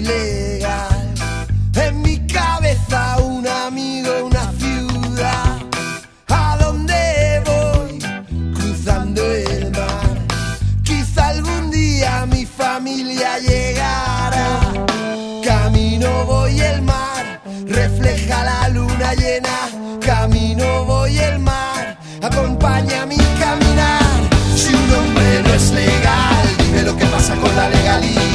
ilegal. En mi cabeza un amigo, una ciudad. ¿A dónde voy? Cruzando el mar. Quizá algún día mi familia llegará. Camino voy el mar, refleja la luna llena. Camino voy el mar, acompaña mi caminar. Si un hombre no es legal, dime lo que pasa con la legalidad.